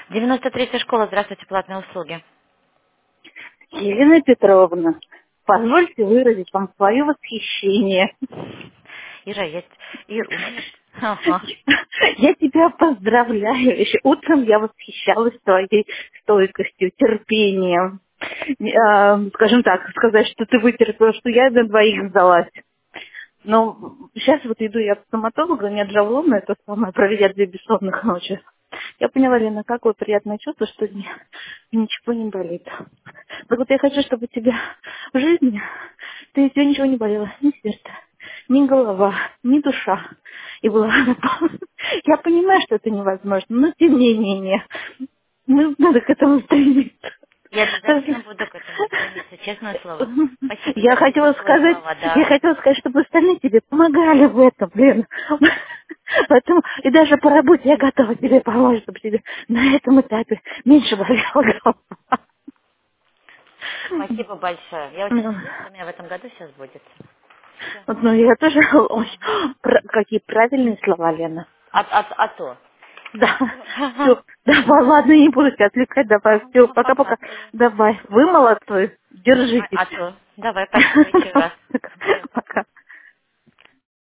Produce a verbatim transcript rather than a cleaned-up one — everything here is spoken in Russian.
девяносто третья школа, здравствуйте, платные услуги. Елена Петровна, позвольте выразить вам свое восхищение. Ира, есть... Ир, у меня... Ага. Я тебя поздравляю. Еще утром я восхищалась твоей стойкостью, терпением. Э, Скажем так, сказать, что ты вытерпела, что я на двоих сдалась. Но сейчас вот иду я к стоматологу, не отжалована это самое, проведя две бессонных ночи. Я поняла, Лена, какое приятное чувство, что ни- ничего не болит. Так вот я хочу, чтобы у тебя в жизни ты у тебя ничего не болело, ни сердце, ни голова, ни душа. И была Я понимаю, что это невозможно, но тем не менее, ну, надо к этому стремиться. Я обязательно буду к этому стремиться, честное слово. Спасибо Я за эти хотела теплые сказать, слова, я да. хотела сказать, чтобы остальные тебе помогали в этом, блин. Поэтому и даже по работе я готова тебе помочь, чтобы тебе на этом этапе меньше болела голова. Спасибо большое. Я очень Ну, надеюсь, что у меня в этом году все сбудется. Все. вот, ну, я тоже... Ой, пр- какие правильные слова, Лена. А, а, а то. Да, Ага. все, давай, ладно, не буду тебя отвлекать, давай, все, Ну, пока-пока. показываю. Давай, вы молодцы, А, держитесь. а то. Давай, спасибо еще раз. Все, Пока.